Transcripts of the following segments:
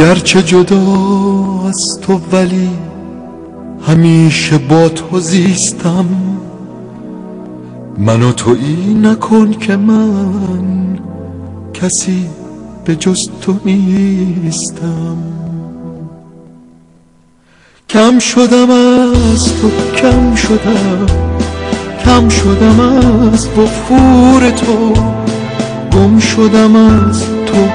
گرچه جدا از تو ولی همیشه با تو زیستم. منو تویی نکن که من کسی به جز تو نیستم. کم شدم از تو، کم شدم از وفور تو، گم شدم از تو،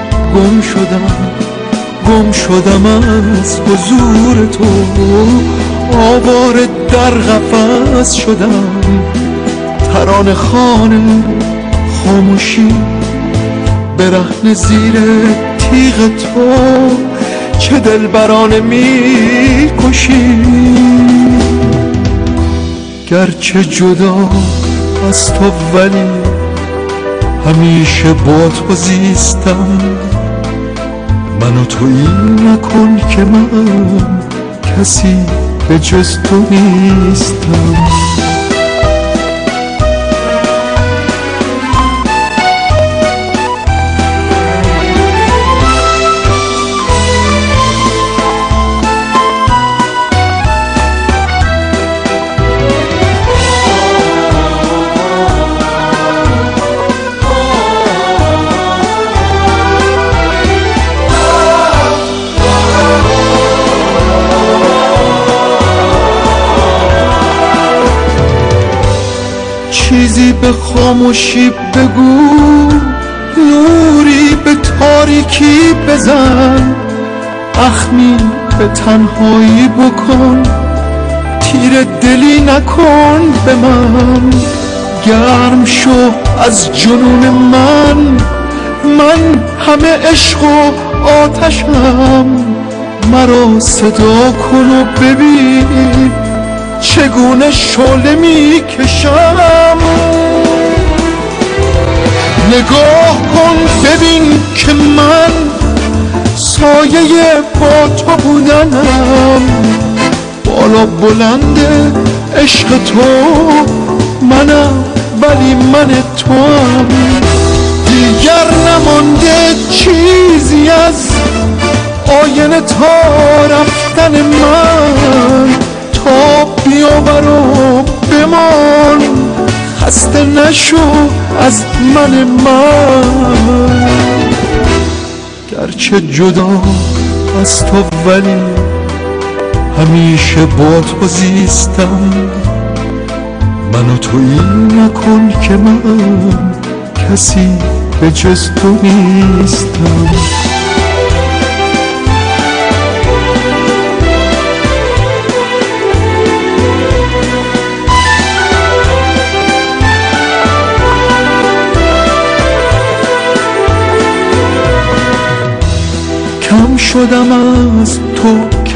گم شدم از حضور تو. آواره در قفس شدم، ترانه خوان خاموشی، برهنه زیر تیغ تو. چه دلبرانه میکشی، گرچه جدا از تو ولی همیشه با تو زیستم. منو تویی نکن که من کسی به جز تو نیستم. چیزی به خاموشی بگو، نوری به تاریکی بزن، اخمی به تنهایی بکن، تیر دلی نکن به من. گرم شو از جنون من همه عشق و آتشم. مرا صدا کن و ببین چگونه شعله میکشم. نگاه کن ببین که من سایه با تو بودنم. بالا بلند عشق تو منم، ولی من توام. دیگر نمانده چیزی از آینه تا رفتن من. تا بیاور و بمان، خسته نشو از من. گرچه جدا از تو ولی همیشه با تو زیستم. منو تویی نکن که من کسی به جز تو نیستم. کم شدم از تو،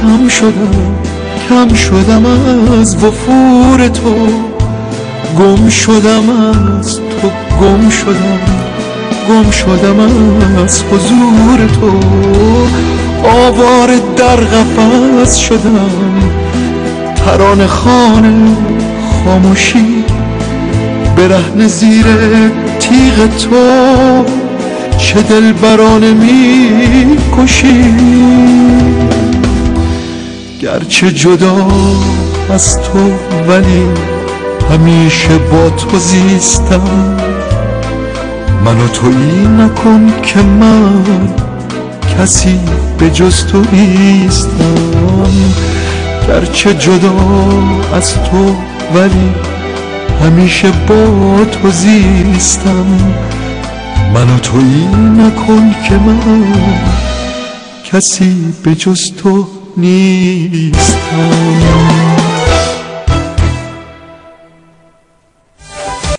کم شدم از وفور تو. گم شدم از تو، گم شدم از حضور تو. آواره در قفس شدم، ترانه خوان خاموشی، برهنه زیر تیغ تو. چه دلبرانه میکشی، گرچه جدا از تو ولی همیشه با تو زیستم. منو تویی نکن که من کسی به جز تو نیستم. گرچه جدا از تو ولی همیشه با تو زیستم. منو تویی نکن که من کسی به جز تو نیستم.